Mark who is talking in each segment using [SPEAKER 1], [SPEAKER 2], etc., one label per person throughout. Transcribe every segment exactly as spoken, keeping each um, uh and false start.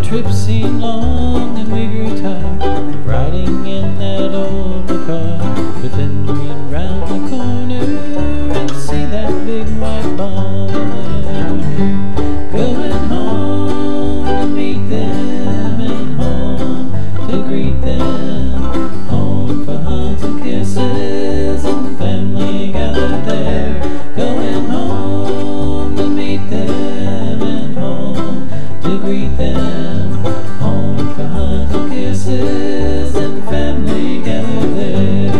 [SPEAKER 1] trip seemed long and we grew tired of riding in that old car. But then we'd round the corner and see that big white barn. Going home to meet them and home to greet them. Home for hugs and kisses and family gathered there. Going home to meet them and home to greet them. Home for hugs and kisses and family gathered there.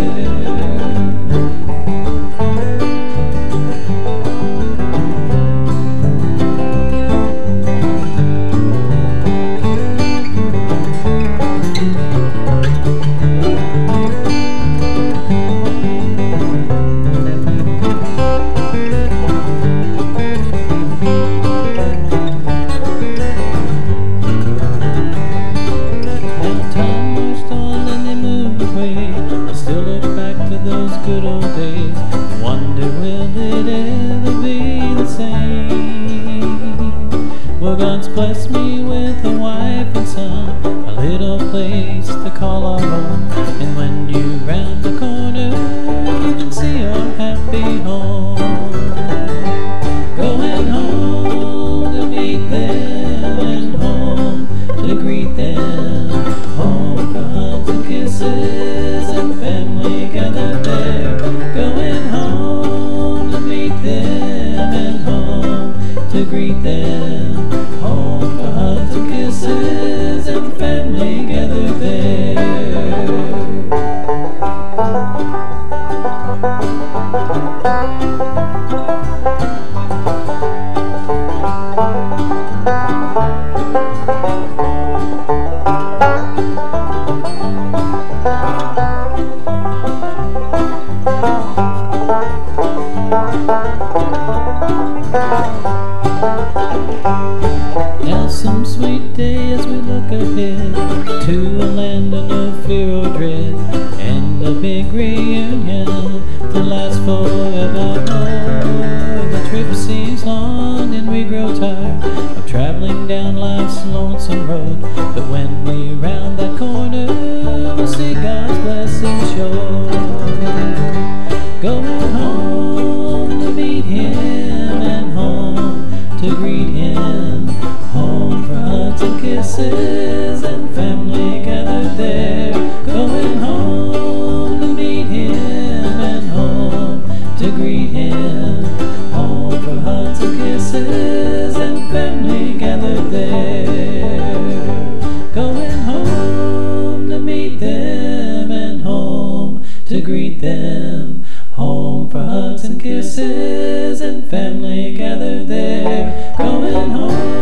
[SPEAKER 1] Good old days. Wonder will it ever be the same? Well, God's blessed me with a wife and son, a little place to call our home. And when you round the corner, you can see our happy home. Going home to meet them and home to greet them. Home for hugs and kisses and family gathered there. Going home to meet them and home to greet them. Home for hugs and kisses and family gathered there. Now some sweet day as we look ahead to a land of no fear or dread, and a big reunion to last forevermore. The trip seems long and we grow tired of traveling down life's lonesome road, but when we round that corner we'll see God's blessing show. Going home to meet Him and home to greet Him. Home for hugs and kisses and family gathered there. Going home to meet Him and home to greet Him. Home for hugs and kisses and family gathered there. Going home to meet them and home to greet them. Home for hugs and kisses and family gathered there. Going home